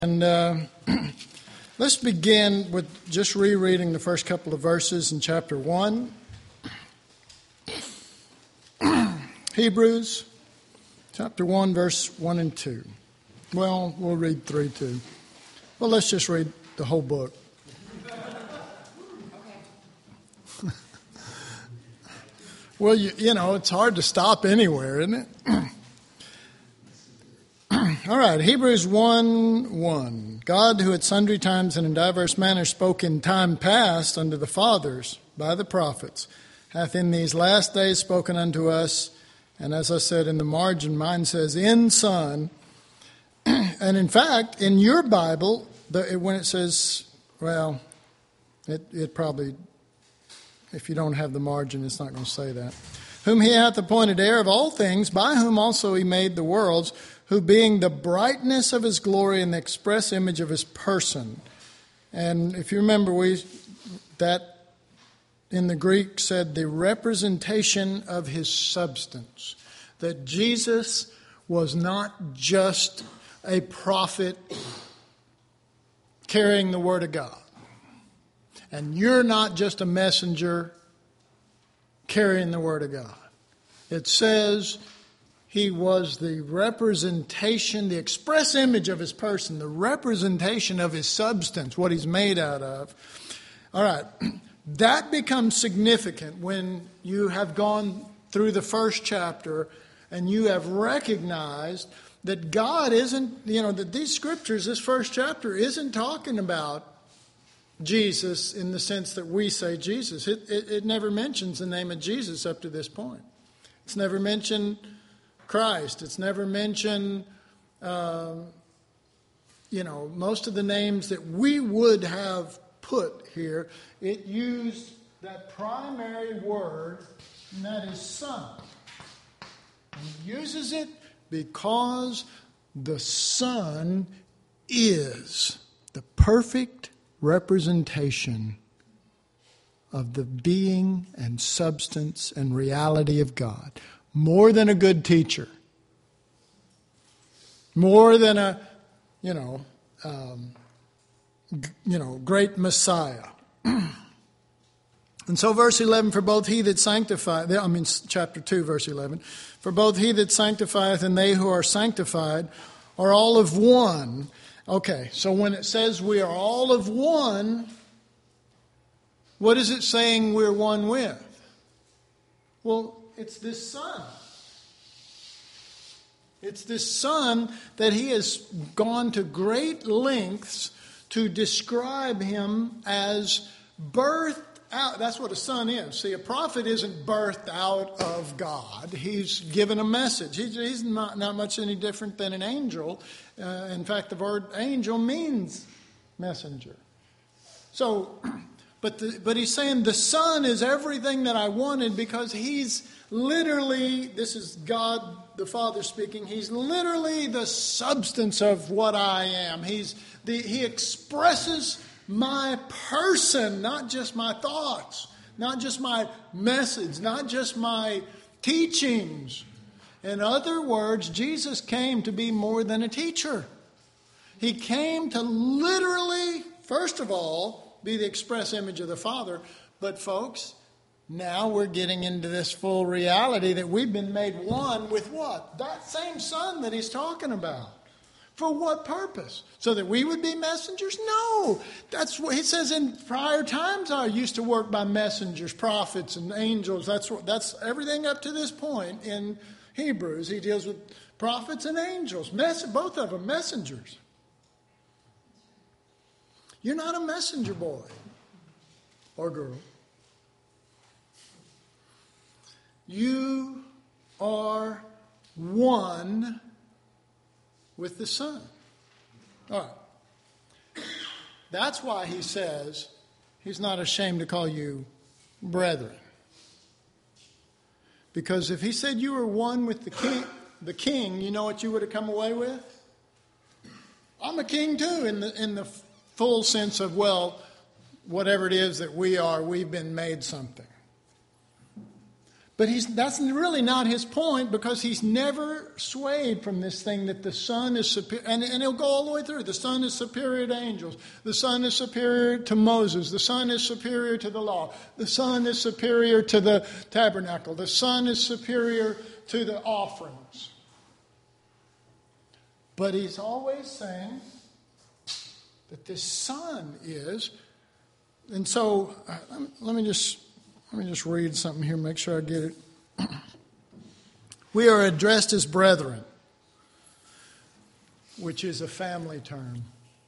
And let's begin with just rereading the first couple of verses in chapter 1. Hebrews chapter 1, verse 1 and 2. Well, we'll read 3 too. Well, let's just read the whole book. Well, you know, it's hard to stop anywhere, isn't it? All right, Hebrews 1:1. God, who at sundry times and in diverse manners spoke in time past unto the fathers by the prophets, hath in these last days spoken unto us. And as I said in the margin, mine says, in Son. And in fact, in your Bible, when it says, well, it probably, if you don't have the margin, it's not going to say that. Whom he hath appointed heir of all things, by whom also he made the worlds, who being the brightness of his glory and the express image of his person. And if you remember, that in the Greek said the representation of his substance. That Jesus was not just a prophet carrying the word of God. And you're not just a messenger carrying the word of God. It says he was the representation, the express image of his person, the representation of his substance, what he's made out of. All right, that becomes significant when you have gone through the first chapter and you have recognized that God isn't, that these scriptures, this first chapter, isn't talking about Jesus in the sense that we say Jesus. It never mentions the name of Jesus up to this point. It's never mentioned Christ. It's never mentioned, most of the names that we would have put here. It used that primary word, and that is Son. And it uses it because the Son is the perfect representation of the being and substance and reality of God. More than a good teacher. More than a, great Messiah. And so verse 11, for both he that sanctifieth, chapter 2, verse 11, for both he that sanctifieth and they who are sanctified are all of one. Okay, so when it says we are all of one, what is it saying we're one with? Well, it's this Son. It's this Son that he has gone to great lengths to describe him as birthed out. That's what a son is. See, a prophet isn't birthed out of God. He's given a message. He's not much any different than an angel. In fact, the word angel means messenger. So, but he's saying the Son is everything that I wanted because he's literally, this is God the Father speaking, he's literally the substance of what I am. He expresses my person, not just my thoughts, not just my message, not just my teachings. In other words, Jesus came to be more than a teacher. He came to literally, first of all, be the express image of the Father. But folks, now we're getting into this full reality that we've been made one with what? That same Son that he's talking about. For what purpose? So that we would be messengers? No. That's what he says in prior times I used to work by messengers, prophets, and angels. That's everything up to this point in Hebrews. He deals with prophets and angels. Both of them messengers. You're not a messenger boy or girl. You are one with the Son. All right. That's why he says he's not ashamed to call you brethren. Because if he said you were one with the king, you know what you would have come away with? I'm a king too, in the full sense of, whatever it is that we are, we've been made something. But that's really not his point, because he's never swayed from this thing that the Son is superior. And he'll go all the way through. The Son is superior to angels. The Son is superior to Moses. The Son is superior to the law. The Son is superior to the tabernacle. The Son is superior to the offerings. But he's always saying that this Son is. And so let me just read something here, make sure I get it. We are addressed as brethren, which is a family term,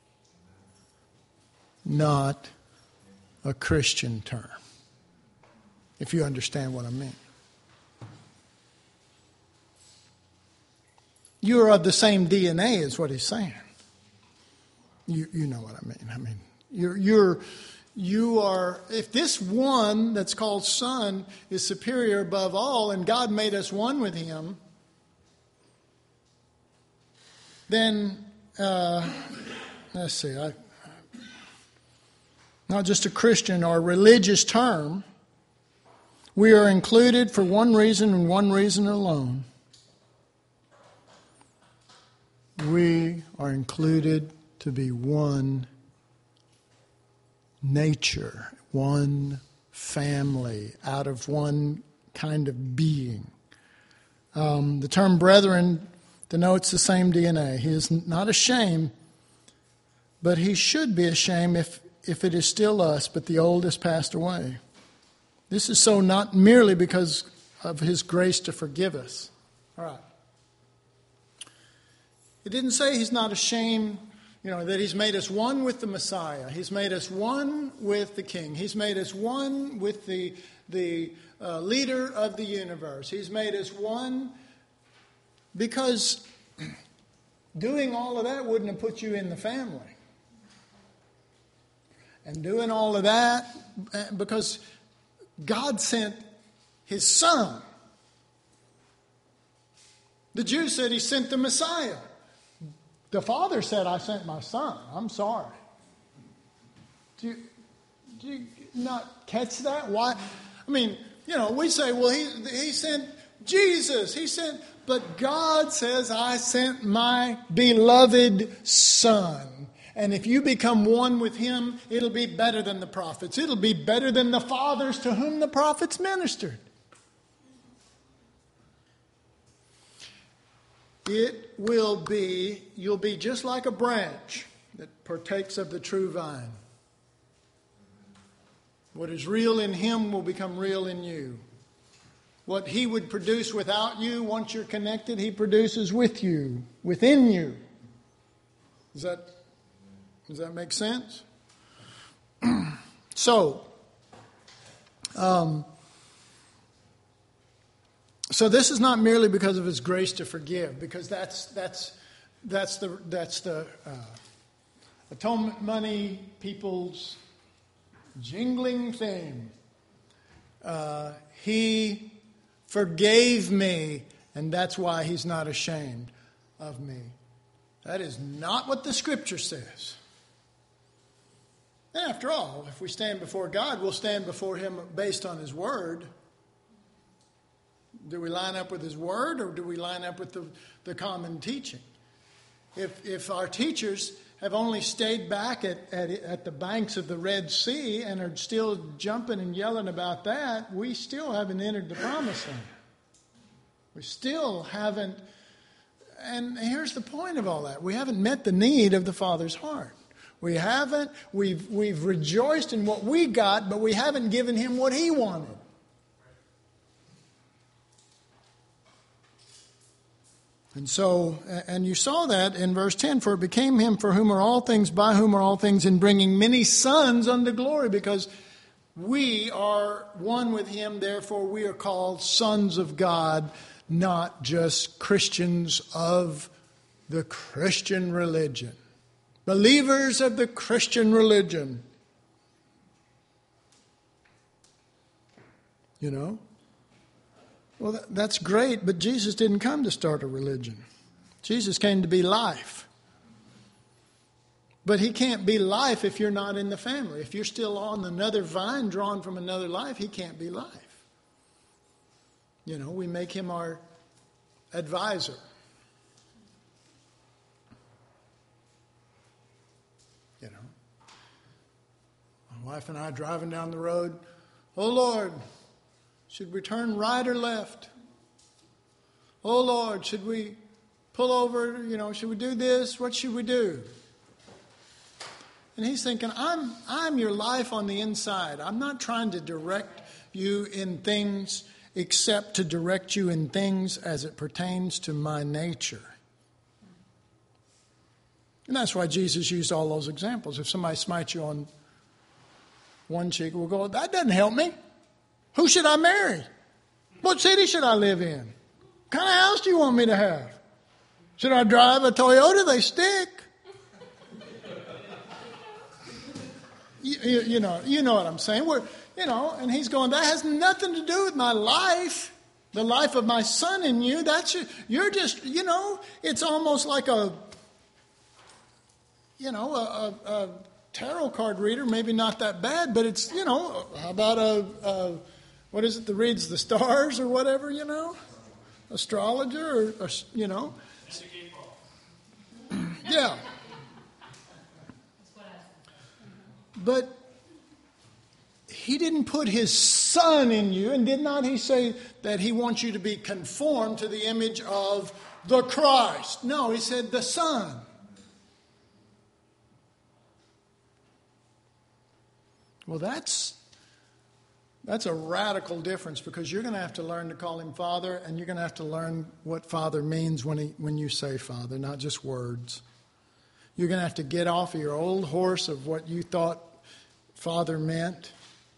not a Christian term, if you understand what I mean. You are of the same DNA, is what he's saying. You know what I mean. I mean, you are, if this one that's called Son is superior above all, and God made us one with him, then, let's see, not just a Christian or a religious term, we are included for one reason and one reason alone. We are included to be one nature, one family, out of one kind of being. The term brethren denotes the same DNA. He is not ashamed, but he should be ashamed if it is still us, but the old has passed away. This is so not merely because of his grace to forgive us. All right. It didn't say he's not ashamed, that he's made us one with the Messiah. He's made us one with the King. He's made us one with the leader of the universe. He's made us one because doing all of that wouldn't have put you in the family. And doing all of that because God sent his Son. The Jews said he sent the Messiah. The Father said, I sent my Son. I'm sorry. Do you not catch that? Why? I mean, we say, well, he sent Jesus. But God says, I sent my beloved Son. And if you become one with him, it'll be better than the prophets. It'll be better than the fathers to whom the prophets ministered. You'll be just like a branch that partakes of the true vine. What is real in him will become real in you. What he would produce without you, once you're connected, he produces with you, within you. Does that make sense? So this is not merely because of his grace to forgive, because that's the atonement money people's jingling theme. He forgave me, and that's why he's not ashamed of me. That is not what the Scripture says. And after all, if we stand before God, we'll stand before him based on his word. Do we line up with his word, or do we line up with the common teaching? If our teachers have only stayed back at the banks of the Red Sea and are still jumping and yelling about that, we still haven't entered the promised land. We still haven't. And here's the point of all that. We haven't met the need of the Father's heart. We've rejoiced in what we got, but we haven't given him what he wanted. And so, and you saw that in verse 10, for it became him for whom are all things, by whom are all things, in bringing many sons unto glory, because we are one with him, therefore we are called sons of God, not just Christians of the Christian religion. Believers of the Christian religion. Well, that's great, but Jesus didn't come to start a religion. Jesus came to be life. But he can't be life if you're not in the family. If you're still on another vine drawn from another life, he can't be life. We make him our advisor. My wife and I driving down the road. Oh, Lord, should we turn right or left? Oh, Lord, should we pull over? Should we do this? What should we do? And he's thinking, I'm your life on the inside. I'm not trying to direct you in things except to direct you in things as it pertains to my nature. And that's why Jesus used all those examples. If somebody smites you on one cheek, we'll go, that doesn't help me. Who should I marry? What city should I live in? What kind of house do you want me to have? Should I drive a Toyota? They stick. You know what I'm saying. And he's going, that has nothing to do with my life. The life of my son in you. You're just, it's almost like a tarot card reader, maybe not that bad, but it's, how about what is it that reads the stars or whatever, astrologer or yeah. But he didn't put his son in you, and did not he say that he wants you to be conformed to the image of the Christ? No, he said the Son. Well, that's a radical difference, because you're going to have to learn to call him Father, and you're going to have to learn what Father means when you say Father, not just words. You're going to have to get off of your old horse of what you thought Father meant.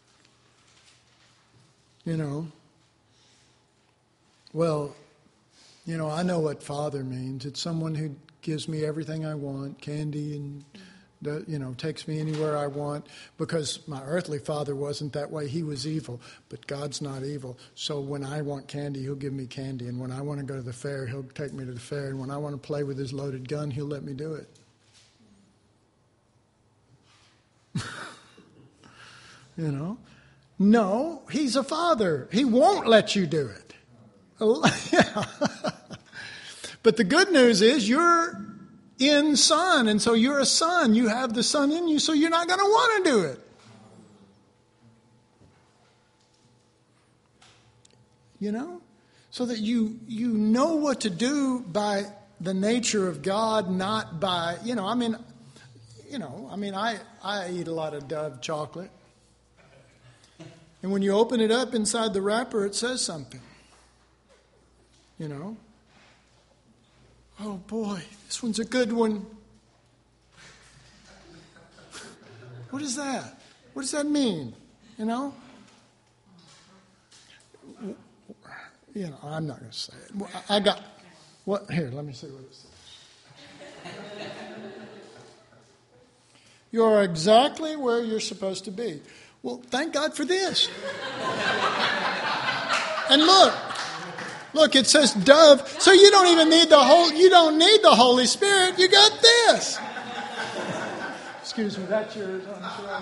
Well, I know what Father means. It's someone who gives me everything I want, candy and takes me anywhere I want, because my earthly father wasn't that way. He was evil, but God's not evil. So when I want candy, he'll give me candy. And when I want to go to the fair, he'll take me to the fair. And when I want to play with his loaded gun, he'll let me do it. No, he's a father. He won't let you do it. But the good news is you're in Son, and so you're a son. You have the Son in you, so you're not going to want to do it. So that you know what to do by the nature of God, not by, I eat a lot of Dove chocolate. And when you open it up inside the wrapper, it says something. Oh boy, this one's a good one. What is that? What does that mean? I'm not going to say it. I got, what? Here, let me see what it says. You are exactly where you're supposed to be. Well, thank God for this. And look, it says dove, so you don't even need you don't need the Holy Spirit. You got this. Excuse me, that's yours. I'm sure.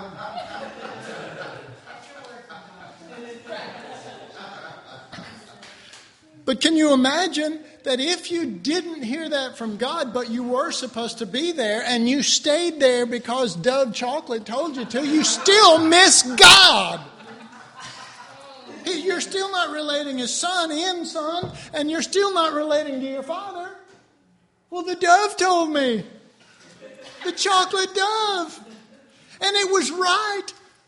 But can you imagine that if you didn't hear that from God, but you were supposed to be there, and you stayed there because Dove Chocolate told you to, you still miss God. You're still not relating as son in Son, and you're still not relating to your Father. Well, the dove told me. The chocolate dove. And it was right.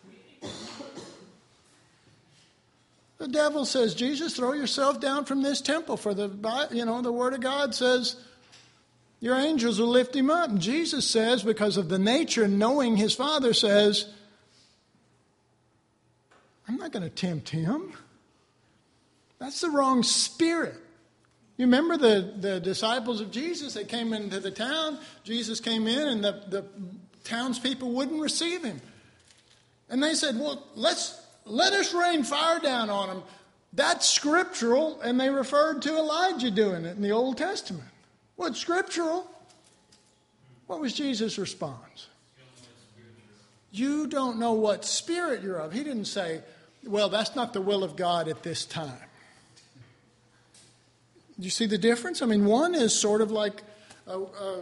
The devil says, Jesus, throw yourself down from this temple, for the Word of God says your angels will lift him up. And Jesus says, because of the nature and knowing his Father, says, I'm not going to tempt him. That's the wrong spirit. You remember the disciples of Jesus, they came into the town. Jesus came in, and the townspeople wouldn't receive him. And they said, well, let us rain fire down on them. That's scriptural, and they referred to Elijah doing it in the Old Testament. Well, it's scriptural. What was Jesus' response? You don't know what spirit you're of. He didn't say, well, that's not the will of God at this time. you see the difference? I mean, one is sort of like a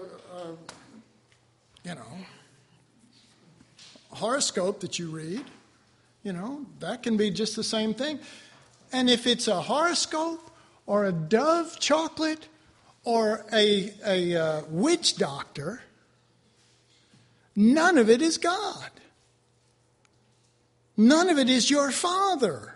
horoscope that you read. That can be just the same thing. And if it's a horoscope or a Dove chocolate or a witch doctor, none of it is God. None of it is your Father.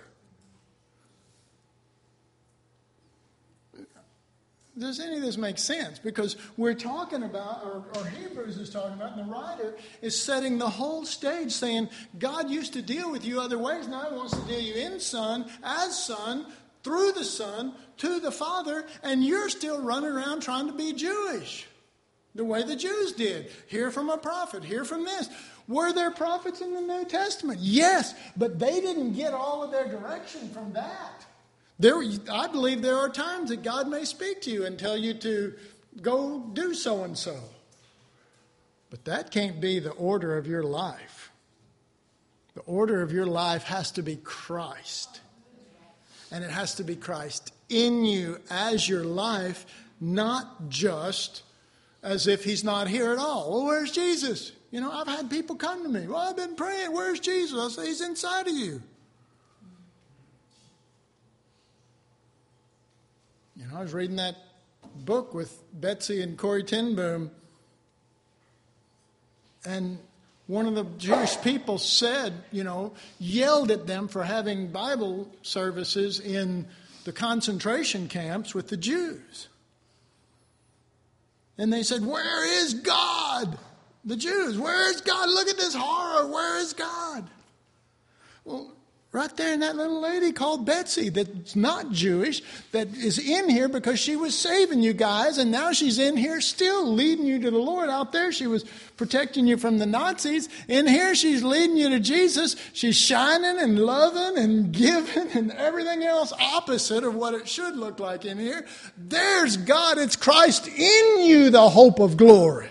Does any of this make sense? Because we're talking about, or Hebrews is talking about, and the writer is setting the whole stage saying, God used to deal with you other ways. Now He wants to deal you in Son, as Son, through the Son, to the Father, and you're still running around trying to be Jewish. The way the Jews did. Hear from a prophet, hear from this. Were there prophets in the New Testament? Yes, but they didn't get all of their direction from that. I believe there are times that God may speak to you and tell you to go do so and so. But that can't be the order of your life. The order of your life has to be Christ. And it has to be Christ in you as your life, not just as if He's not here at all. Well, where's Jesus? I've had people come to me. Well, I've been praying. Where's Jesus? I say, He's inside of you. I was reading that book with Betsy and Corrie ten Boom, and one of the Jewish people said, yelled at them for having Bible services in the concentration camps with the Jews. And they said, where is God? The Jews, where is God? Look at this horror. Where is God? Well, right there in that little lady called Betsy that's not Jewish, that is in here because she was saving you guys, and now she's in here still leading you to the Lord. Out there she was protecting you from the Nazis. In here she's leading you to Jesus. She's shining and loving and giving and everything else opposite of what it should look like in here. There's God. It's Christ in you, the hope of glory.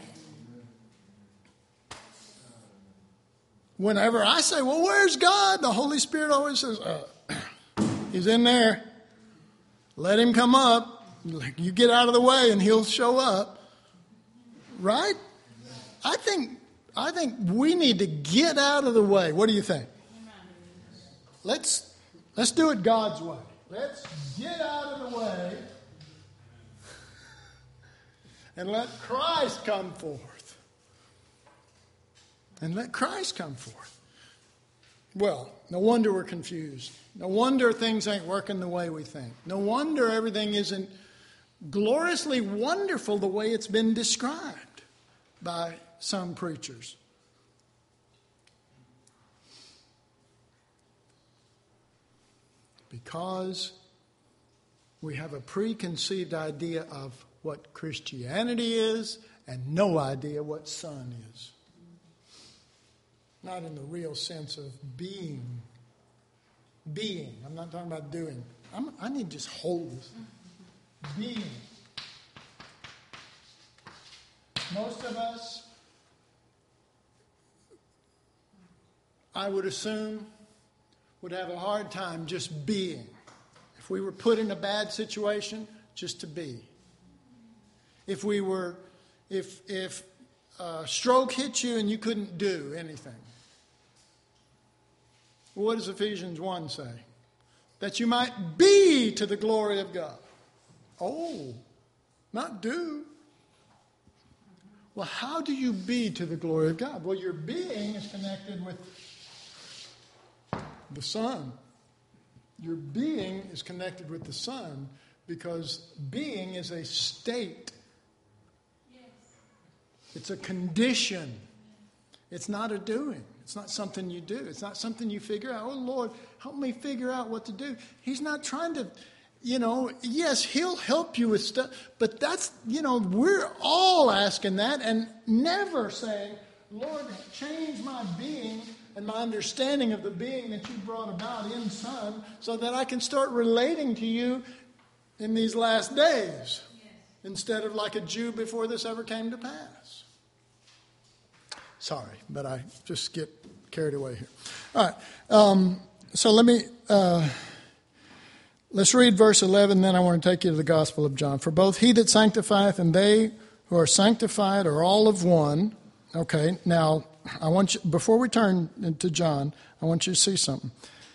Whenever I say, well, where's God? The Holy Spirit always says, He's in there. Let Him come up. You get out of the way and He'll show up. Right? I think we need to get out of the way. What do you think? Let's do it God's way. Let's get out of the way and let Christ come forth. And let Christ come forth. Well, no wonder we're confused. No wonder things ain't working the way we think. No wonder everything isn't gloriously wonderful the way it's been described by some preachers. Because we have a preconceived idea of what Christianity is and no idea what Son is. Not in the real sense of being. Being. I'm not talking about doing. I need to just hold this. Being. Most of us, I would assume, would have a hard time just being. If we were put in a bad situation, just to be. If a stroke hit you and you couldn't do anything. What does Ephesians 1 say? That you might be to the glory of God. Oh, not do. Well, how do you be to the glory of God? Well, your being is connected with the Son. Your being is connected with the Son because being is a state. It's a condition. It's not a doing. It's not something you do. It's not something you figure out. Oh, Lord, help me figure out what to do. He's not trying to, yes, He'll help you with stuff. But that's, we're all asking that and never saying, Lord, change my being and my understanding of the being that you brought about in Son so that I can start relating to you in these last days instead of like a Jew before this ever came to pass. Sorry, but I just get carried away here. All right, so let me Let's read verse 11, then I want to take you to the Gospel of John. For both he that sanctifieth and they who are sanctified are all of one. Okay, now, I want you, before we turn to John, I want you to see something.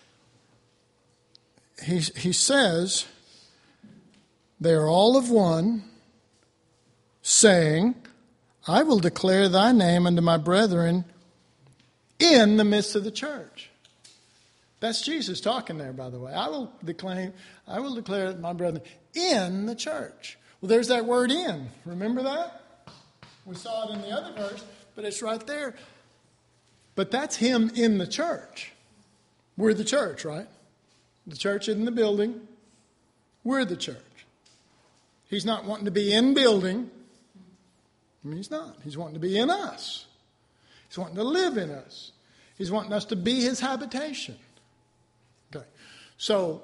He says, they are all of one, saying, I will declare thy name unto my brethren in the midst of the church. That's Jesus talking there, by the way. I will declare my brethren in the church. Well, there's that word in. Remember that? We saw it in the other verse, but it's right there. But that's him in the church. We're the church, right? The church isn't the building. We're the church. He's not wanting to be in building. I mean, he's not. He's wanting to be in us. He's wanting to live in us. He's wanting us to be his habitation. Okay. So,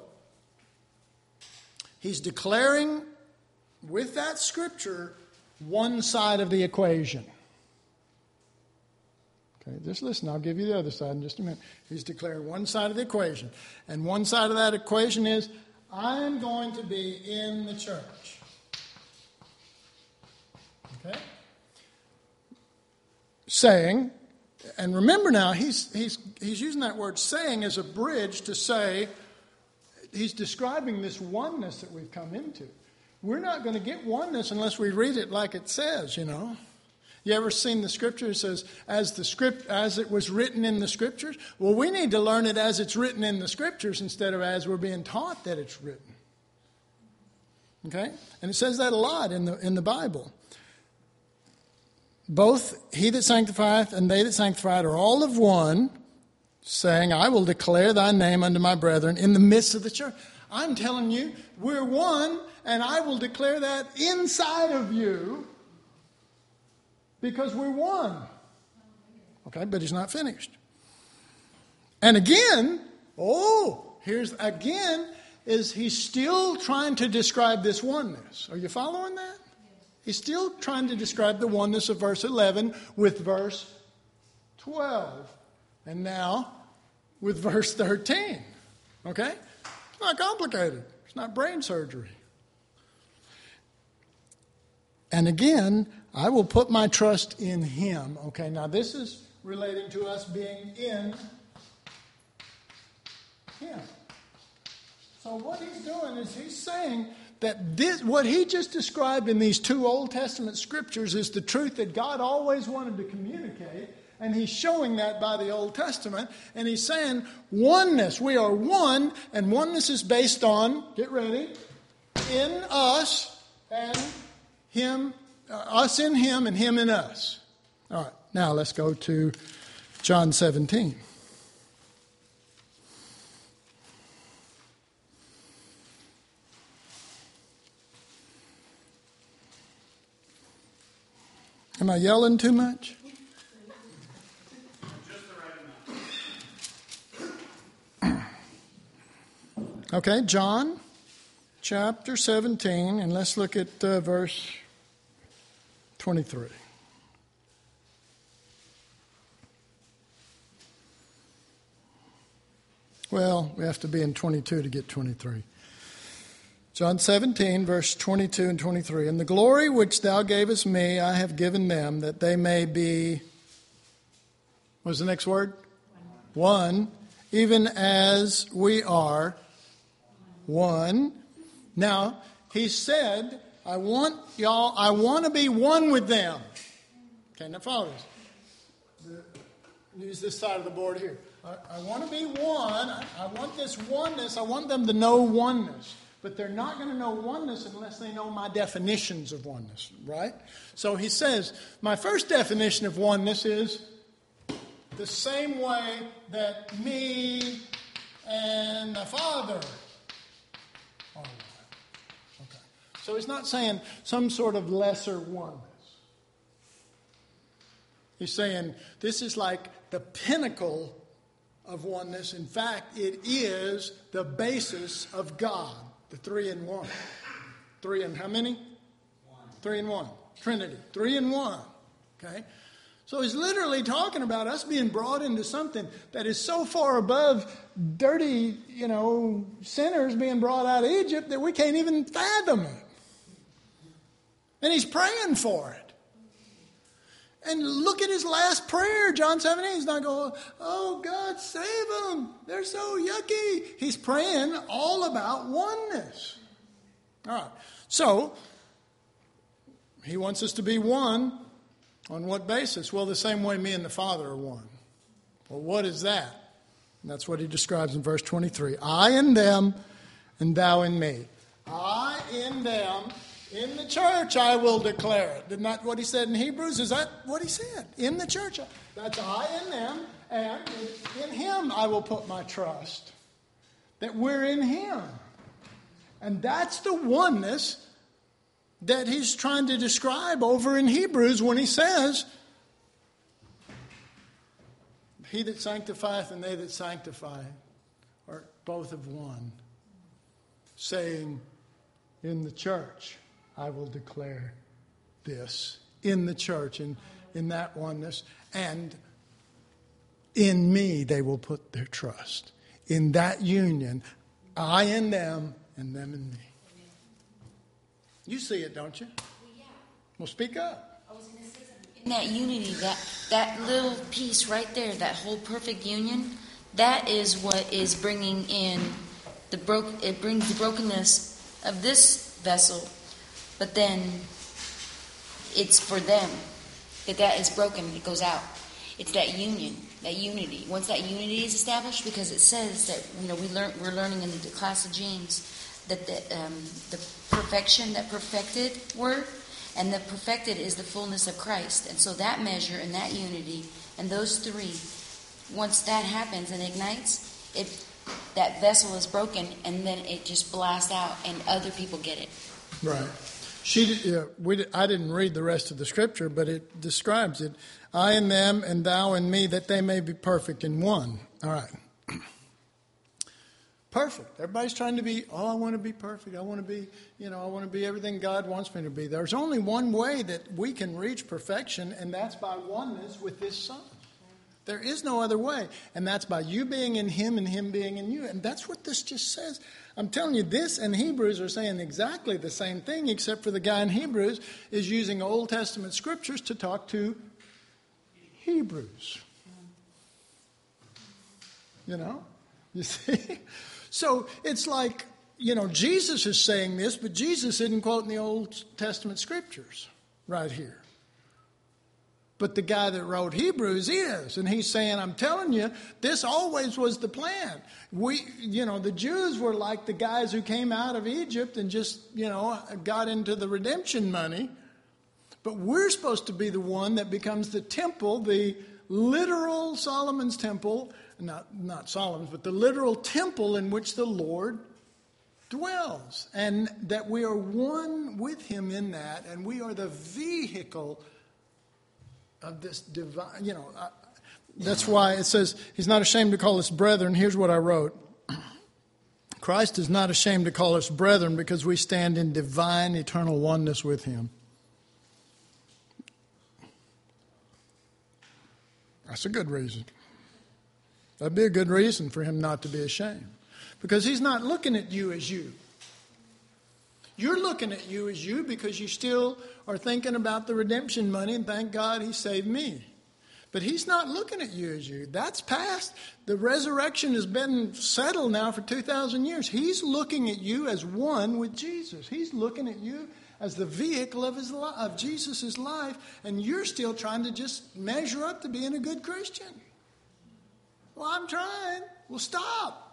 he's declaring with that scripture one side of the equation. Okay, just listen. I'll give you the other side in just a minute. He's declaring one side of the equation. And one side of that equation is, I'm going to be in the church. Okay? Saying, and remember now, he's using that word saying as a bridge to say, he's describing this oneness that we've come into. We're not going to get oneness unless we read it like it says, you know. You ever seen the scripture that says, as it was written in the scriptures? Well, we need to learn it as it's written in the scriptures instead of as we're being taught that it's written. Okay? And it says that a lot in the Bible. Both he that sanctifieth and they that sanctified are all of one, saying, I will declare thy name unto my brethren in the midst of the church. I'm telling you, we're one, and I will declare that inside of you because we're one. Okay, but he's not finished. And again, he's still trying to describe this oneness. Are you following that? He's still trying to describe the oneness of verse 11 with verse 12. And now with verse 13. Okay? It's not complicated. It's not brain surgery. And again, I will put my trust in him. Okay, now this is relating to us being in him. So what he's doing is he's saying that what he just described in these two Old Testament scriptures is the truth that God always wanted to communicate, and he's showing that by the Old Testament, and he's saying oneness. We are one, and oneness is based on, get ready, in us and him, us in him and him in us. All right, now let's go to John 17. Am I yelling too much? Just the right amount. Okay, John chapter 17, and let's look at verse 23. Well, we have to be in 22 to get 23. John 17, verse 22 and 23. And the glory which thou gavest me, I have given them, that they may be, what's the next word? One, even as we are one. Now, he said, I want to be one with them. Okay, now follow this. Use this side of the board here. I want to be one. I want this oneness. I want them to know oneness. But they're not going to know oneness unless they know my definitions of oneness, right? So he says, my first definition of oneness is the same way that me and the Father are one. Okay. So he's not saying some sort of lesser oneness. He's saying this is like the pinnacle of oneness. In fact, it is the basis of God. The 3 in 1. 3 in how many? 1. 3 in 1. Trinity. 3 in 1. Okay? So he's literally talking about us being brought into something that is so far above dirty, sinners being brought out of Egypt that we can't even fathom it. And he's praying for it. And look at his last prayer, John 17. He's not going, oh, God, save them. They're so yucky. He's praying all about oneness. All right. So, he wants us to be one. On what basis? Well, the same way me and the Father are one. Well, what is that? And that's what he describes in verse 23. I in them, and thou in me. I in them, in the church I will declare it. Isn't that what he said in Hebrews? Is that what he said? In the church. That's I in them, and in him I will put my trust. That we're in him. And that's the oneness that he's trying to describe over in Hebrews when he says, he that sanctifieth and they that sanctify are both of one, saying, in the church I will declare this. In the church, in that oneness, and in me they will put their trust. In that union, I in them and them in me. You see it, don't you? Well, yeah. Well, speak up. I was going to say something. In that unity, that little piece right there, that whole perfect union, that is what is bringing in it brings the brokenness of this vessel, but then it's for them that is broken. It goes out. It's that union, that unity. Once that unity is established, because it says that we're learning in the class of James that the perfection, that perfected word, and the perfected is the fullness of Christ. And so that measure and that unity and those three, once that happens and ignites, that vessel is broken, and then it just blasts out and other people get it. Right. I didn't read the rest of the scripture, but it describes it. I in them and thou in me, that they may be perfect in one. All right. Perfect. Everybody's trying to be, I want to be perfect. I want to be, I want to be everything God wants me to be. There's only one way that we can reach perfection, and that's by oneness with His Son. There is no other way. And that's by you being in Him and Him being in you. And that's what this just says. I'm telling you, this and Hebrews are saying exactly the same thing, except for the guy in Hebrews is using Old Testament scriptures to talk to Hebrews. You see? So it's like, Jesus is saying this, but Jesus isn't quoting the Old Testament scriptures right here. But the guy that wrote Hebrews is. And he's saying, I'm telling you, this always was the plan. The Jews were like the guys who came out of Egypt and just, got into the redemption money. But we're supposed to be the one that becomes the temple, the literal Solomon's temple, not Solomon's, but the literal temple in which the Lord dwells. And that we are one with Him in that, and we are the vehicle of this divine, that's why it says He's not ashamed to call us brethren. Here's what I wrote. Christ is not ashamed to call us brethren because we stand in divine, eternal oneness with Him. That's a good reason. That'd be a good reason for Him not to be ashamed. Because He's not looking at you as you. You're looking at you as you because you still are thinking about the redemption money, and thank God He saved me. But He's not looking at you as you. That's past. The resurrection has been settled now for 2,000 years. He's looking at you as one with Jesus. He's looking at you as the vehicle of Jesus' life, and you're still trying to just measure up to being a good Christian. Well, I'm trying. Well, stop.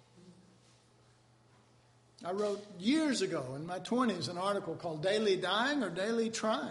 I wrote years ago in my 20s an article called Daily Dying or Daily Trying.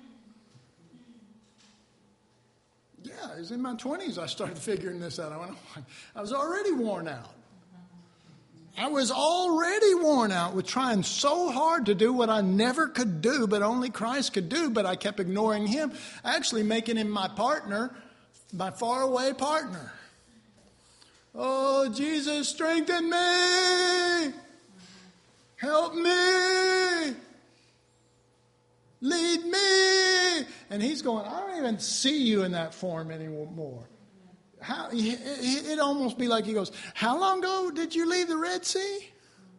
Yeah, it was in my 20s I started figuring this out. I was already worn out. I was already worn out with trying so hard to do what I never could do, but only Christ could do, but I kept ignoring Him, actually making Him my partner, my faraway partner. Oh, Jesus, strengthen me! Help me! Lead me. And he's going, I don't even see you in that form anymore. It'd almost be like he goes, how long ago did you leave the Red Sea?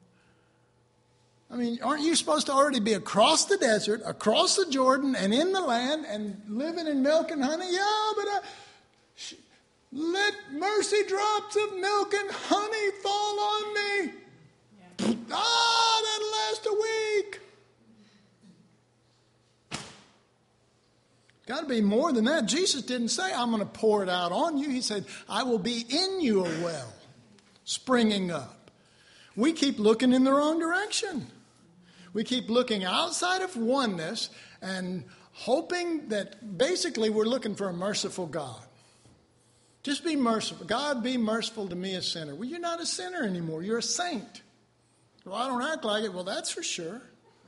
I mean, aren't you supposed to already be across the desert, across the Jordan, and in the land, and living in milk and honey? Yeah, but let mercy drops of milk and honey fall on me. Yeah. That'll last a week. Got to be more than that. Jesus didn't say, I'm going to pour it out on you. He said, I will be in you a well, springing up. We keep looking in the wrong direction. We keep looking outside of oneness and hoping that basically we're looking for a merciful God. Just be merciful. God, be merciful to me, a sinner. Well, you're not a sinner anymore. You're a saint. Well, I don't act like it. Well, that's for sure.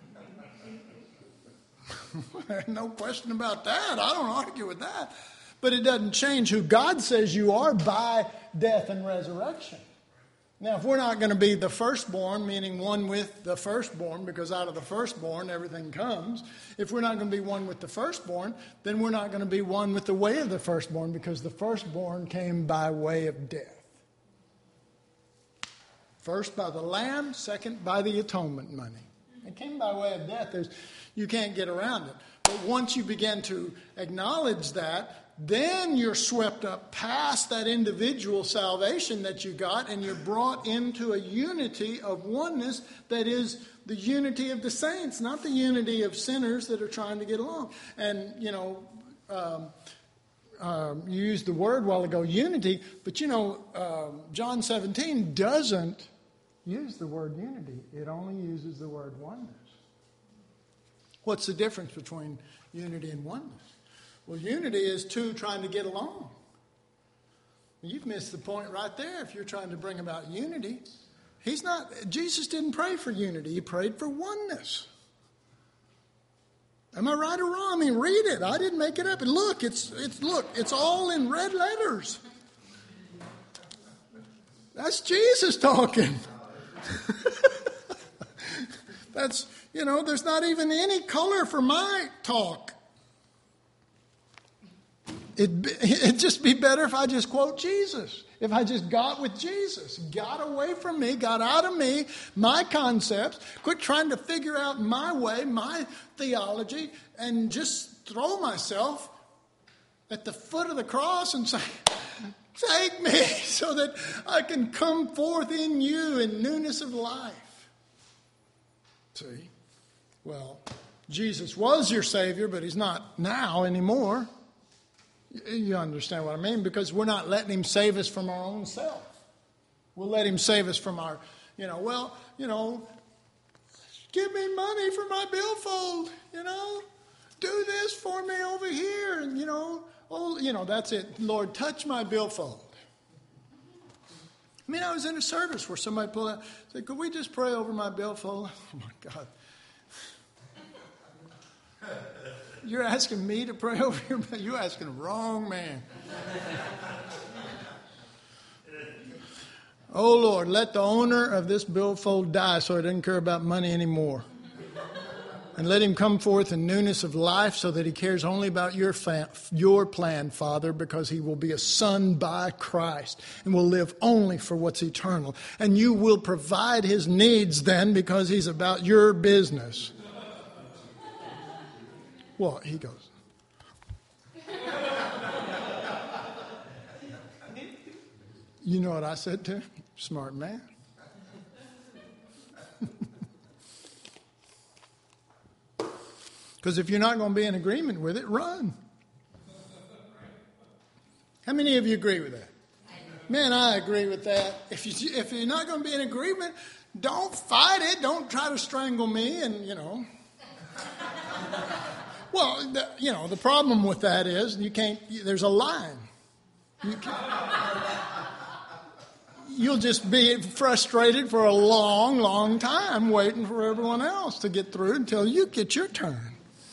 No question about that. I don't argue with that. But it doesn't change who God says you are by death and resurrection. Now, if we're not going to be the firstborn, meaning one with the firstborn, because out of the firstborn everything comes. If we're not going to be one with the firstborn, then we're not going to be one with the way of the firstborn, because the firstborn came by way of death. First by the lamb, second by the atonement money. It came by way of death. You can't get around it. But once you begin to acknowledge that, then you're swept up past that individual salvation that you got, and you're brought into a unity of oneness that is the unity of the saints, not the unity of sinners that are trying to get along. And, you used the word a while ago, unity, but John 17 doesn't use the word unity. It only uses the word oneness. What's the difference between unity and oneness? Well, unity is two trying to get along. You've missed the point right there if you're trying to bring about unity. Jesus didn't pray for unity. He prayed for oneness. Am I right or wrong? I mean, read it. I didn't make it up. And look, it's all in red letters. That's Jesus talking. There's not even any color for my talk. It'd just be better if I just quote Jesus. If I just got with Jesus, got away from me, got out of me, my concepts, quit trying to figure out my way, my theology, and just throw myself at the foot of the cross and say, take me so that I can come forth in you in newness of life. See? Well, Jesus was your Savior, but he's not now anymore. You understand what I mean? Because we're not letting him save us from our own self. We'll let him save us from our, give me money for my billfold, do this for me over here. And, that's it. Lord, touch my billfold. I mean, I was in a service where somebody pulled out, said, could we just pray over my billfold? Oh, my God. You're asking me to pray over your billfold? You're asking the wrong man. Oh, Lord, let the owner of this billfold die so he doesn't care about money anymore. And let him come forth in newness of life so that he cares only about your plan, Father, because he will be a son by Christ and will live only for what's eternal. And you will provide his needs then because he's about your business. Well, he goes. You know what I said to him? Smart man. Because if you're not going to be in agreement with it, run. How many of you agree with that? Man, I agree with that. If you're not going to be in agreement, don't fight it. Don't try to strangle me and, Well, the problem with that is there's a line. You'll just be frustrated for a long, long time waiting for everyone else to get through until you get your turn.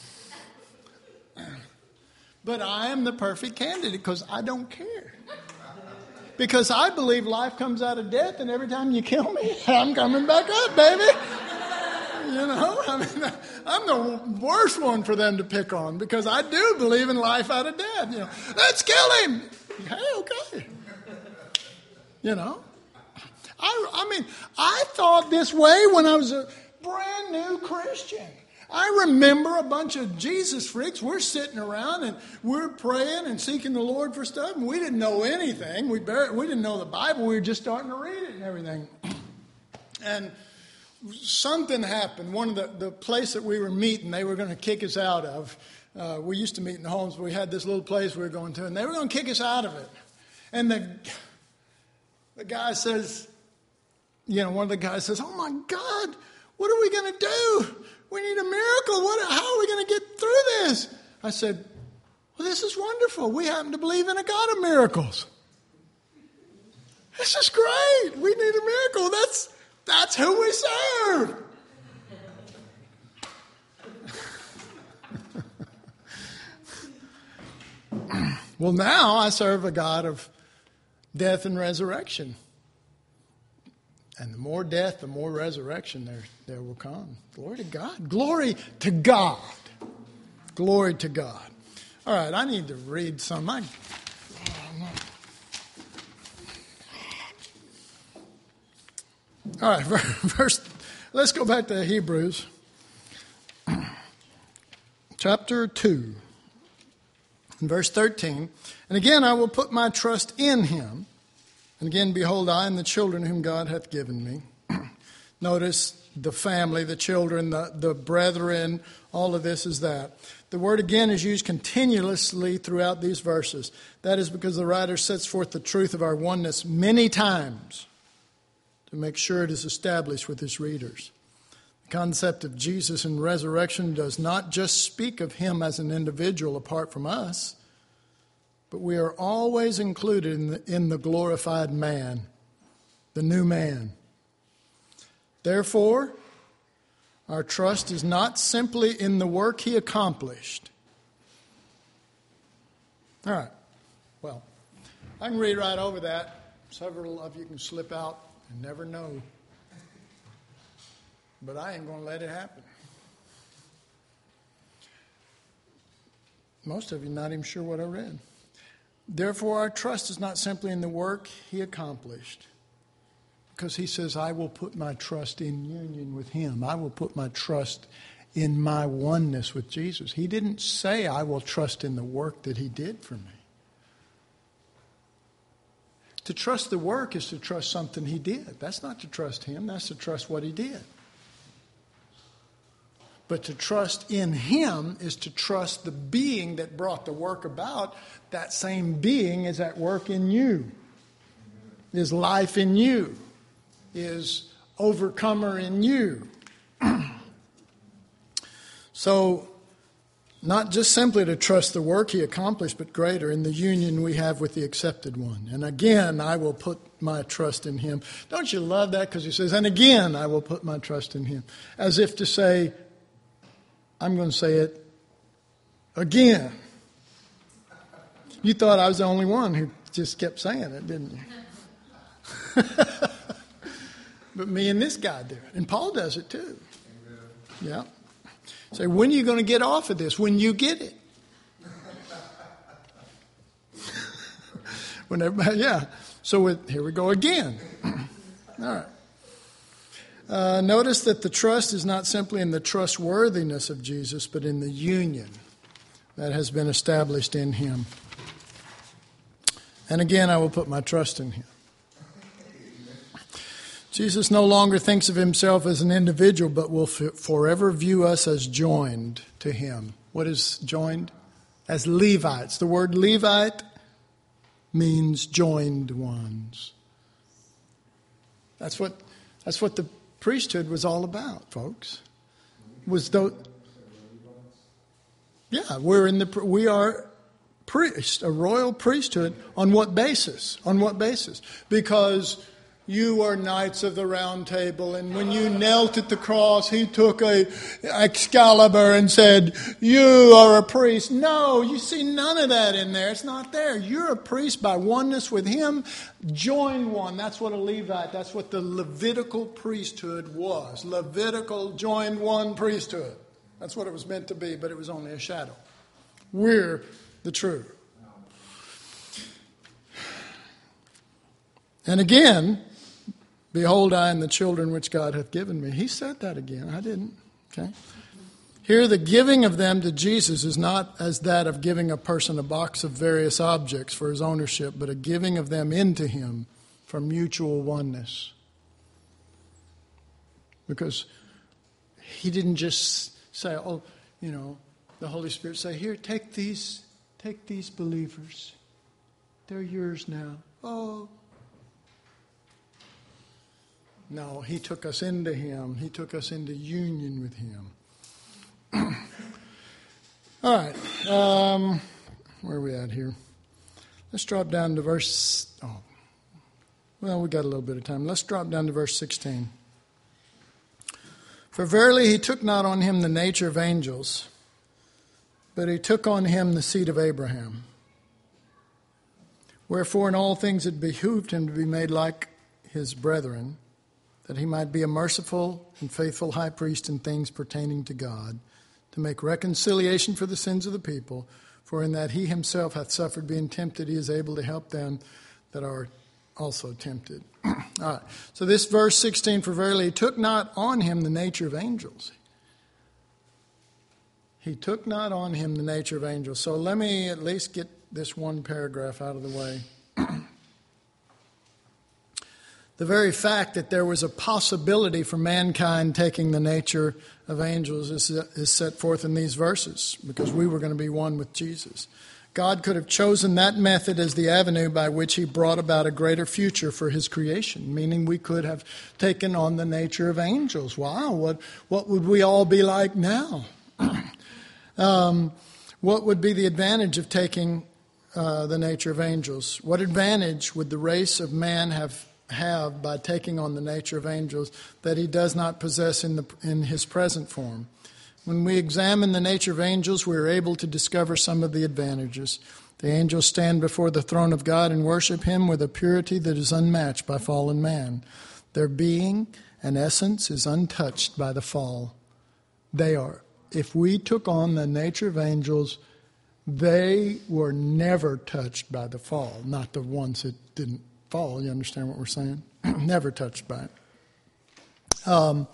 But I am the perfect candidate because I don't care. Because I believe life comes out of death, and every time you kill me, I'm coming back up, baby. I mean, I'm the worst one for them to pick on because I do believe in life out of death. Let's kill him. Hey, okay. I thought this way when I was a brand new Christian. I remember a bunch of Jesus freaks. We're sitting around and we're praying and seeking the Lord for stuff, and we didn't know anything. We didn't know the Bible. We were just starting to read it and everything. And something happened. One of the place that we were meeting, they were going to kick us out of. We used to meet in the homes, but we had this little place we were going to, and they were going to kick us out of it. And the guy says, one of the guys says, "Oh my God, what are we going to do? We need a miracle. How are we going to get through this?" I said, "Well, this is wonderful. We happen to believe in a God of miracles. This is great. We need a miracle. That's who we serve." Well, now I serve a God of death and resurrection. And the more death, the more resurrection there will come. Glory to God. Glory to God. Glory to God. All right, I need to read some. All right, let's go back to Hebrews. Chapter 2, verse 13. "And again I will put my trust in him. And again, behold, I and the children whom God hath given me." Notice the family, the children, the brethren, all of this is that. The word again is used continuously throughout these verses. That is because the writer sets forth the truth of our oneness many times to make sure it is established with his readers. The concept of Jesus and resurrection does not just speak of him as an individual apart from us, but we are always included in the glorified man, the new man. Therefore, our trust is not simply in the work he accomplished. All right. Well, I can read right over that. Several of you can slip out and never know. But I ain't going to let it happen. Most of you not even sure what I read. Therefore, our trust is not simply in the work he accomplished. Because he says, I will put my trust in union with him. I will put my trust in my oneness with Jesus. He didn't say I will trust in the work that he did for me. To trust the work is to trust something he did. That's not to trust him. That's to trust what he did. But to trust in him is to trust the being that brought the work about. That same being is at work in you. Is life in you. Is overcomer in you. So, not just simply to trust the work he accomplished, but greater in the union we have with the accepted one. And again, I will put my trust in him. Don't you love that? Because he says, and again, I will put my trust in him. As if to say, I'm going to say it again. You thought I was the only one who just kept saying it, didn't you? But me and this guy do it. And Paul does it too. Yeah. Say, when are you going to get off of this? When you get it. When everybody, yeah. So here we go again. All right. Notice that the trust is not simply in the trustworthiness of Jesus, but in the union that has been established in him. And again, I will put my trust in him. Jesus no longer thinks of himself as an individual, but will forever view us as joined to him. What is joined? As Levites. The word Levite means joined ones. That's what the priesthood was all about, folks. We are priests, a royal priesthood. On what basis? Because you are Knights of the Round Table, and when you knelt at the cross, he took a Excalibur and said, you are a priest. No, you see none of that in there. It's not there. You're a priest by oneness with him. Join one. That's what a Levite, that's what the Levitical priesthood was. Levitical joined one priesthood. That's what it was meant to be, but it was only a shadow. We're the true. And again, behold, I am the children which God hath given me. He said that again. I didn't. Okay. Here, the giving of them to Jesus is not as that of giving a person a box of various objects for his ownership, but a giving of them into him for mutual oneness. Because he didn't just say, oh, you know, the Holy Spirit say, here, take these believers. They're yours now. Oh. No, he took us into him. He took us into union with him. All right. Where are we at here? Let's drop down to verse... Oh, well, we got a little bit of time. Let's drop down to verse 16. For verily he took not on him the nature of angels, but he took on him the seed of Abraham. Wherefore in all things it behooved him to be made like his brethren, that he might be a merciful and faithful high priest in things pertaining to God, to make reconciliation for the sins of the people. For in that he himself hath suffered being tempted, he is able to help them that are also tempted. All right. So this verse 16, for verily he took not on him the nature of angels. He took not on him the nature of angels. So let me at least get this one paragraph out of the way. The very fact that there was a possibility for mankind taking the nature of angels is set forth in these verses, because we were going to be one with Jesus. God could have chosen that method as the avenue by which he brought about a greater future for his creation, meaning we could have taken on the nature of angels. Wow, what would we all be like now? What would be the advantage of taking the nature of angels? What advantage would the race of man have by taking on the nature of angels that he does not possess in his present form? When we examine the nature of angels, we are able to discover some of the advantages. The angels stand before the throne of God and worship him with a purity that is unmatched by fallen man. Their being and essence is untouched by the fall. They are. If we took on the nature of angels, they were never touched by the fall. Not the ones that didn't fall. You understand what we're saying? Never touched by it.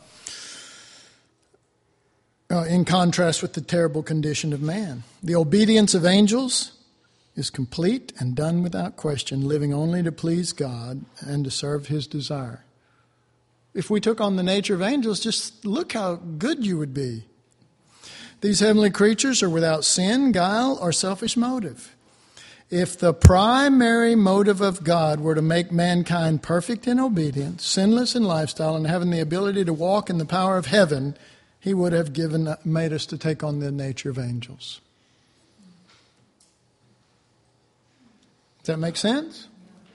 In contrast with the terrible condition of man. The obedience of angels is complete and done without question, living only to please God and to serve his desire. If we took on the nature of angels, just look how good you would be. These heavenly creatures are without sin, guile, or selfish motive. If the primary motive of God were to make mankind perfect in obedience, sinless in lifestyle, and having the ability to walk in the power of heaven, he would have made us to take on the nature of angels. Does that make sense?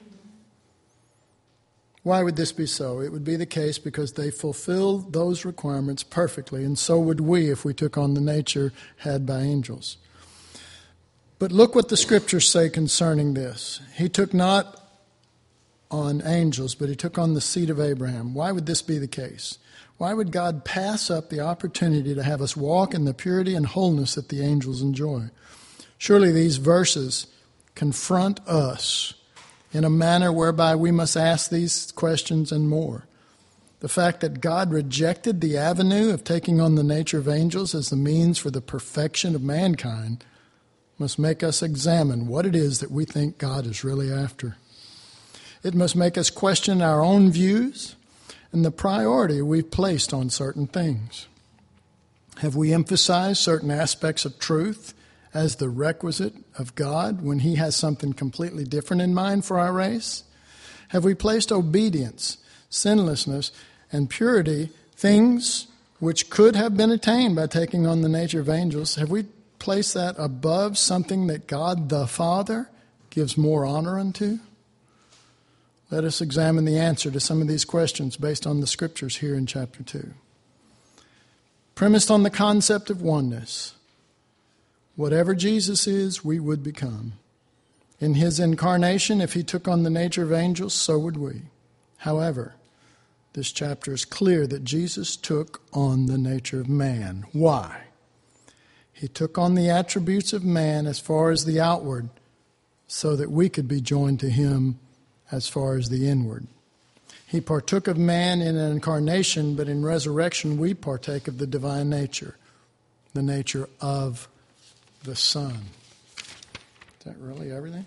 Why would this be so? It would be the case because they fulfill those requirements perfectly, and so would we if we took on the nature had by angels. But look what the scriptures say concerning this. He took not on angels, but he took on the seed of Abraham. Why would this be the case? Why would God pass up the opportunity to have us walk in the purity and wholeness that the angels enjoy? Surely these verses confront us in a manner whereby we must ask these questions and more. The fact that God rejected the avenue of taking on the nature of angels as the means for the perfection of mankind must make us examine what it is that we think God is really after. It must make us question our own views and the priority we've placed on certain things. Have we emphasized certain aspects of truth as the requisite of God when he has something completely different in mind for our race? Have we placed obedience, sinlessness, and purity, things which could have been attained by taking on the nature of angels, have we placed that above something that God the Father gives more honor unto? Let us examine the answer to some of these questions based on the scriptures here in chapter 2. Premised on the concept of oneness, whatever Jesus is, we would become. In his incarnation, if he took on the nature of angels, so would we. However, this chapter is clear that Jesus took on the nature of man. Why? He took on the attributes of man as far as the outward, so that we could be joined to him as far as the inward. He partook of man in an incarnation, but in resurrection we partake of the divine nature, the nature of the Son. Is that really everything?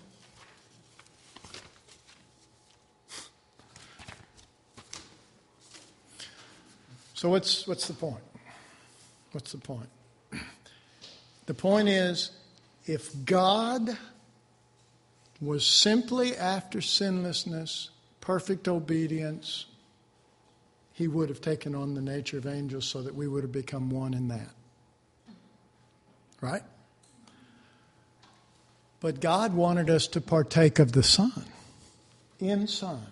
So what's the point? What's the point? The point is, if God was simply after sinlessness, perfect obedience, he would have taken on the nature of angels so that we would have become one in that. Right? But God wanted us to partake of the Son, in Son.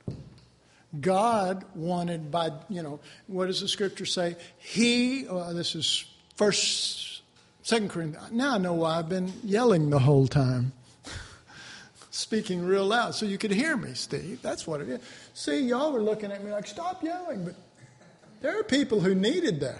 God wanted by, what does the scripture say? This is 2 Corinthians. Now I know why I've been yelling the whole time. Speaking real loud so you could hear me, Steve. That's what it is. See, y'all were looking at me like, stop yelling. But there are people who needed that.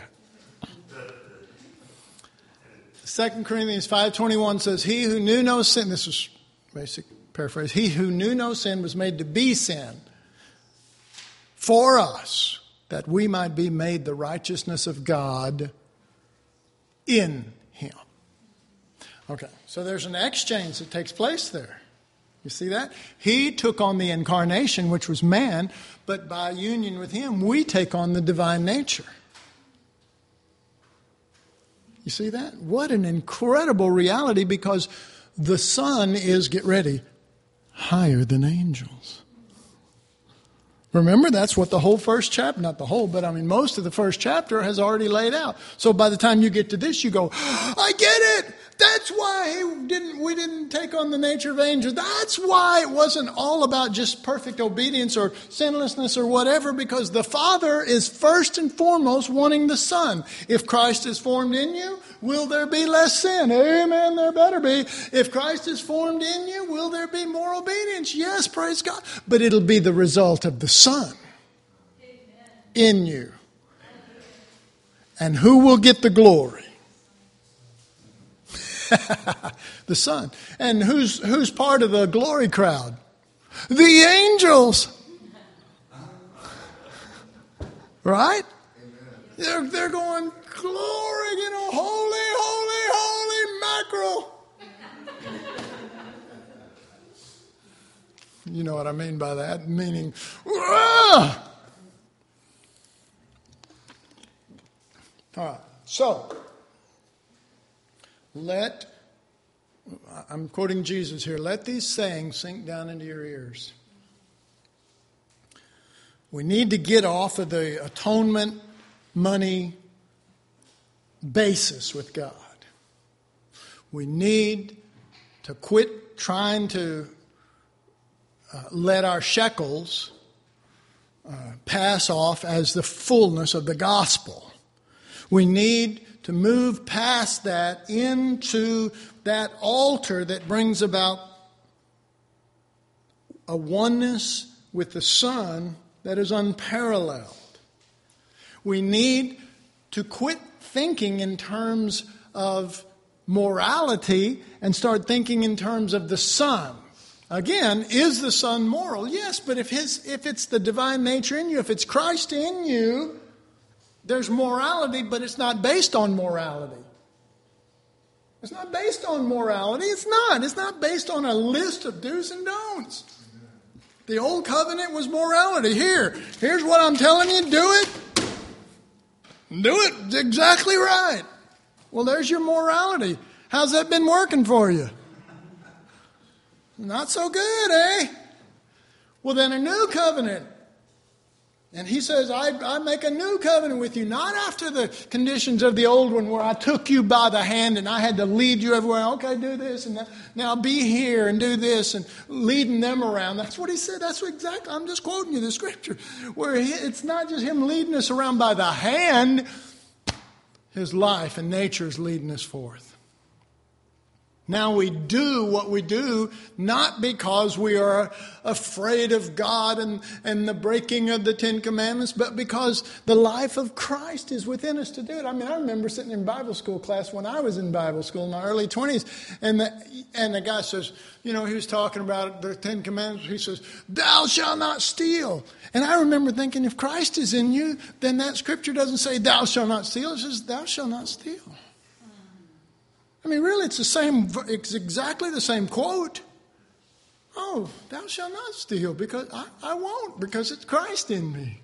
2 Corinthians 5:21 says, he who knew no sin, this is basic paraphrase, he who knew no sin was made to be sin for us, that we might be made the righteousness of God in him. Okay, so there's an exchange that takes place there. You see that? He took on the incarnation, which was man, but by union with him, we take on the divine nature. You see that? What an incredible reality, because the Son is, get ready, higher than angels. Remember, that's what the whole first chapter, not the whole, but most of the first chapter has already laid out. So by the time you get to this, you go, I get it! That's why we didn't take on the nature of angels. That's why it wasn't all about just perfect obedience or sinlessness or whatever, because the Father is first and foremost wanting the Son. If Christ is formed in you, will there be less sin? Amen, there better be. If Christ is formed in you, will there be more obedience? Yes, praise God. But it'll be the result of the Son in you. And who will get the glory? The Son. And who's part of the glory crowd? The angels. Right? They're going, glory, holy, holy, holy mackerel. You know what I mean by that? Meaning, ah! All right. So, I'm quoting Jesus here, let these sayings sink down into your ears. We need to get off of the atonement money basis with God. We need to quit trying to let our shekels pass off as the fullness of the gospel. We need to move past that into that altar that brings about a oneness with the Son that is unparalleled. We need to quit thinking in terms of morality and start thinking in terms of the Son. Again, is the Son moral? Yes, but if it's the divine nature in you, if it's Christ in you, there's morality, but it's not based on morality. It's not based on morality. It's not. It's not based on a list of do's and don'ts. The old covenant was morality. Here's what I'm telling you. Do it. Do it exactly right. Well, there's your morality. How's that been working for you? Not so good, eh? Well, then a new covenant. And he says, I make a new covenant with you, not after the conditions of the old one where I took you by the hand and I had to lead you everywhere. Okay, do this and that. Now be here and do this, and leading them around. That's what he said. That's what exactly. I'm just quoting you the scripture where it's not just him leading us around by the hand. His life and nature is leading us forth. Now we do what we do not because we are afraid of God and the breaking of the Ten Commandments, but because the life of Christ is within us to do it. I mean, I remember sitting in Bible school class when I was in Bible school in my early 20s, and the guy says, he was talking about the Ten Commandments. He says, "Thou shalt not steal." And I remember thinking, if Christ is in you, then that scripture doesn't say, "Thou shalt not steal." It says, "Thou shalt not steal." I mean, really, it's exactly the same quote. Oh, thou shalt not steal, because I won't, because it's Christ in me.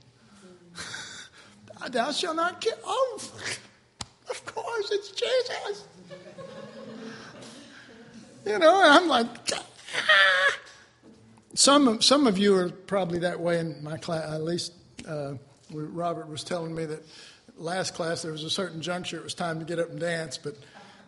Thou shalt not kill. Oh, of course, it's Jesus. And I'm like, ah. Some of you are probably that way in my class. At least Robert was telling me that last class there was a certain juncture it was time to get up and dance, but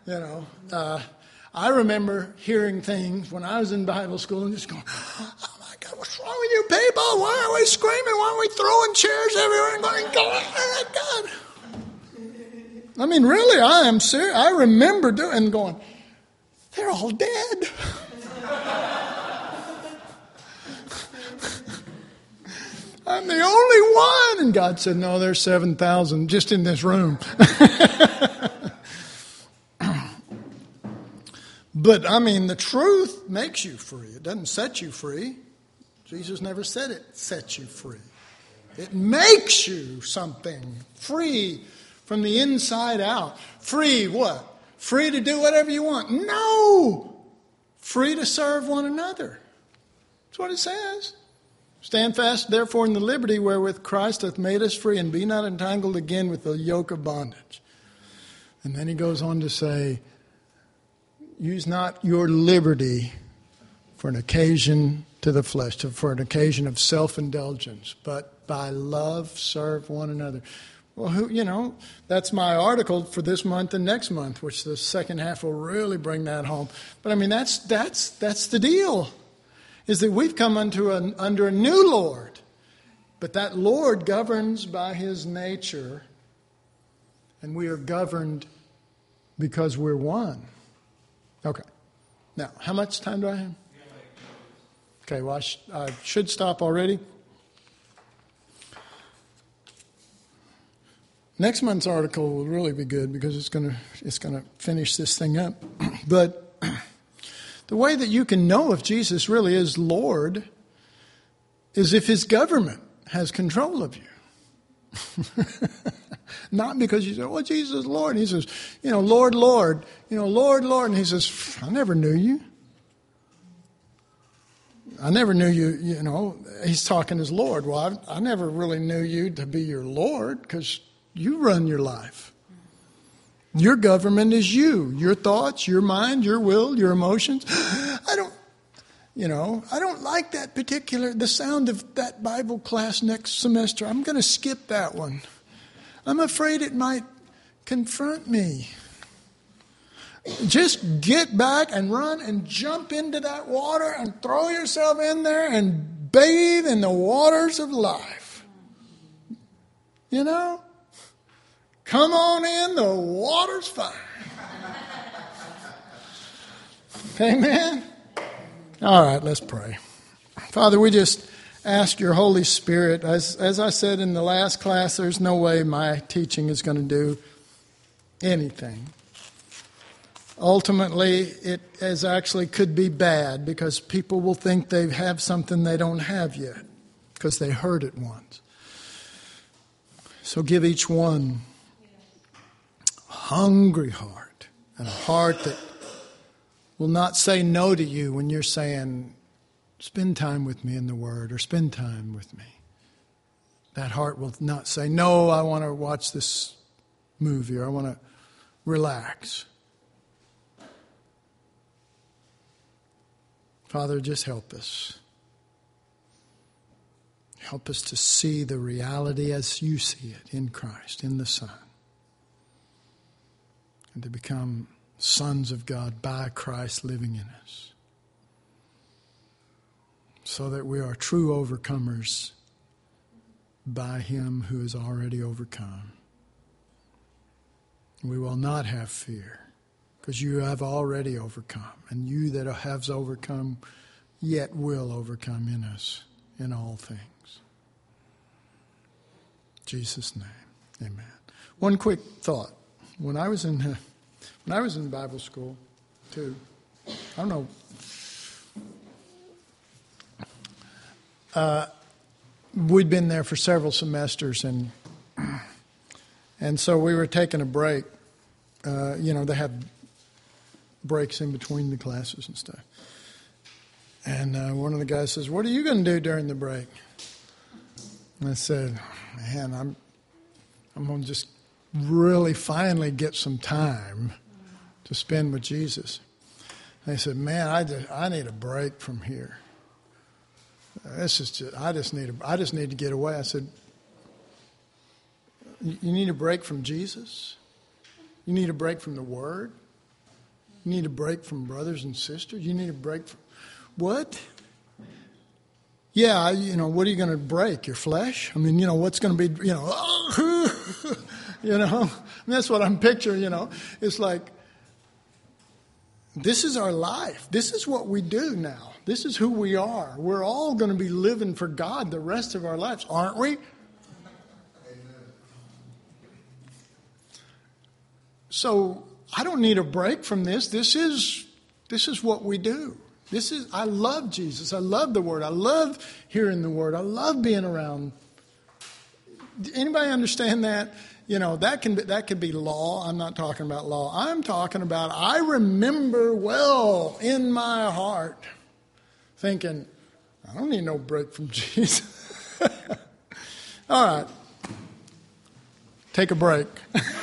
I remember hearing things when I was in Bible school and just going, "Oh my God, what's wrong with you people? Why are we screaming? Why are we throwing chairs everywhere and going, oh my God?" I mean, really, I am serious. I remember going, they're all dead. I'm the only one. And God said, "No, there's 7,000 just in this room." But, I mean, the truth makes you free. It doesn't set you free. Jesus never said it sets you free. It makes you something free from the inside out. Free what? Free to do whatever you want? No! Free to serve one another. That's what it says. "Stand fast, therefore, in the liberty wherewith Christ hath made us free, and be not entangled again with the yoke of bondage." And then he goes on to say, "Use not your liberty for an occasion to the flesh, for an occasion of self-indulgence, but by love serve one another." Well, that's my article for this month and next month, which the second half will really bring that home. But I mean, that's the deal, is that we've come under a new Lord, but that Lord governs by his nature, and we are governed because we're one. Okay. Now, how much time do I have? Okay, well, I should stop already. Next month's article will really be good because it's going to finish this thing up. But the way that you can know if Jesus really is Lord is if his government has control of you. Not because you say, "Well, Jesus is Lord." And he says, "Lord, Lord." "Lord, Lord." And he says, "I never knew you. I never knew you." He's talking as Lord. Well, I never really knew you to be your Lord, because you run your life. Your government is you. Your thoughts, your mind, your will, your emotions. I don't like the sound of that Bible class next semester. I'm going to skip that one. I'm afraid it might confront me. Just get back and run and jump into that water and throw yourself in there and bathe in the waters of life. Come on in, the water's fine. Amen? All right, let's pray. Father, we just ask your Holy Spirit. As I said in the last class, there's no way my teaching is going to do anything. Ultimately, it actually could be bad, because people will think they have something they don't have yet because they heard it once. So give each one a hungry heart, and a heart that will not say no to you when you're saying, "Spend time with me in the Word," or "Spend time with me." That heart will not say, "No, I want to watch this movie," or "I want to relax." Father, just help us. Help us to see the reality as you see it in Christ, in the Son. And to become sons of God by Christ living in us. So that we are true overcomers by Him who has already overcome. We will not have fear, because you have already overcome. And you that have overcome yet will overcome in us in all things. In Jesus' name, amen. One quick thought. When I was in Bible school, too, I don't know. We'd been there for several semesters, and so we were taking a break. They have breaks in between the classes and stuff. And one of the guys says, "What are you going to do during the break?" And I said, "Man, I'm going to just really finally get some time to spend with Jesus." And he said, "Man, I need a break from here. I just need to get away." I said, "You need a break from Jesus? You need a break from the Word? You need a break from brothers and sisters? You need a break from what? Yeah, what are you going to break? Your flesh? I mean, what's going to be, and that's what I'm picturing, It's like, this is our life. This is what we do now. This is who we are. We're all going to be living for God the rest of our lives, aren't we? So I don't need a break from this. This is what we do. I love Jesus. I love the Word. I love hearing the Word. I love being around. Anybody understand that? That could be law. I'm not talking about law. I'm talking about, I remember well in my heart thinking, I don't need no break from Jesus. All right. Take a break.